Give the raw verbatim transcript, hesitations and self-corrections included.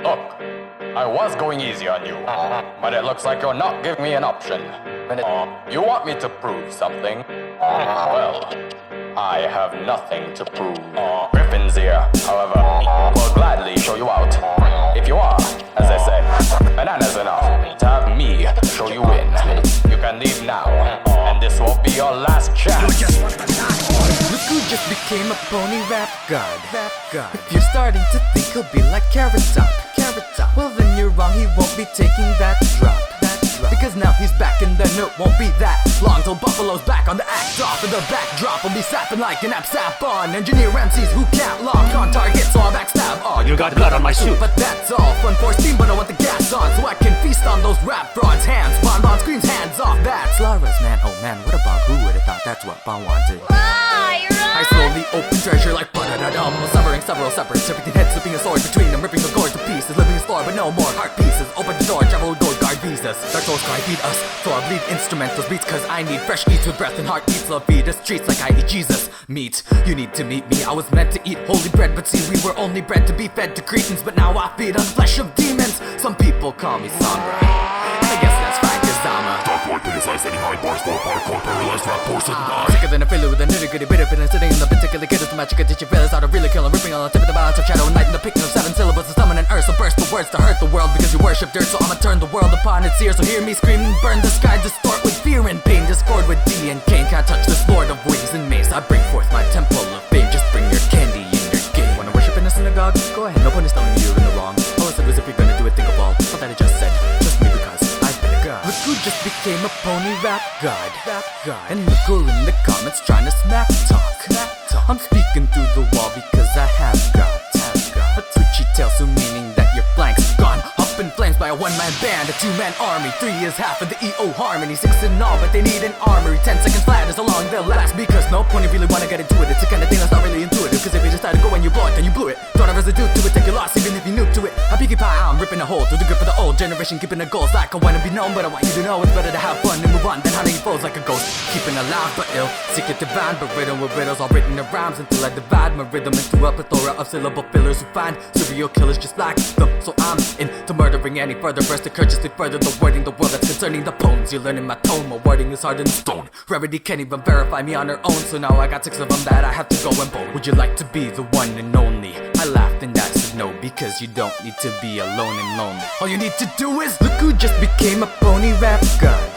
Look, I was going easy on you, but it looks like you're not giving me an option. You want me to prove something? Well, I have nothing to prove. Griffin's here, however, will gladly show you out. If you are, as I say, bananas enough to have me show you in. You can leave now, and this won't be your last chance. Look who just became a pony rap god. Rap god. If you're starting to think he'll be like Carrot Top, Carrot Top, well then you're wrong. He won't be taking that drop. That drop. Because now he's back and then it won't be that long till Buffalo's back on the act off, and the backdrop will be sapping like an app sap on engineer M Cs who can't lock on target, so I backstab all. You got blood on my suit. But that's all fun for Steam, but I want the gas on so I can feast on those rap frauds. Hands, Bon Bon screams hands off. That's Lara's man. Oh man, what a bug. Who would've thought that's what Bon wanted? I slowly open treasure like ba-da-da-dum, severing several separates, everything head slipping a sword between them, ripping the gourd to pieces, living a floor but no more heart pieces. Open the door, travel door guard visas. Dark souls cry feed us, so I bleed instrumentals beats, cause I need fresh eats with breath and heart beats. Love feed us treats like I eat Jesus meat. You need to meet me, I was meant to eat holy bread, but see we were only bred to be fed to cretins, but now I feed on flesh of demons. Some people call me Sombra, and I guess that's fine cause I'm a Dark Lord criticized any high bars for hardcore paralyzed rap portion die. Sicker than a fiddler with a nitty gritty bit of feeling sitting in the particular kid is the magic that you feel is how to really kill and ripping on the tip of the balance of shadow and night and the picking of seven syllables to summon an earth. So burst the words to hurt the world because you worship dirt, so I'ma turn the world upon its ears. So hear me scream and burn the sky, distort with fear and pain, discord with D and Cain. Can't touch this lord of ways and mace. I bring forth my temple of fame, just bring your candy in your game. Wanna worship in a synagogue? Go ahead, no point is telling you you're in the wrong. All I said was if you're gonna do it, think of all all that I just said. Just me because I've been a god. Look who just became a pony rap god. Rap god. And look who in the comments trying to smack talk. Smack talk. I'm speaking through the wall because I have got, have got a twitchy tail, so meaning that your flank's gone up in flames by a one-man band, a two-man army. Three is half of the E O harmony, six in all, but they need an armory. Ten seconds flat is how long they'll last, because no pony really wanna get into it. It's the kind of thing that's not really intuitive, cause if you decide to go and you blow it, then you blew it. Don't have residue to it, take your loss even if you're new to it. A Pinkie Pie, I'm ripping a hole through the grip of the old generation, keeping the goals like I wanna be known, but I want you to know it's better to have fun and move on than hunting foes like a ghost. Keeping alive but ill, secret divine, but written with riddles all written in rhymes until I divide my rhythm into a plethora of syllable fillers who find serial killers just like them. So I'm into murdering any further verse to courteously further the wording the world that's concerning the poems. You're learning my tone, my wording is harder than stone. Rarity can't even verify me on her own, so now I got six of them that I have to go and bone. Would you like to be the one and only? I laughed and I said no, because you don't need to be alone and lonely. All you need to do is look who just became a pony rap god.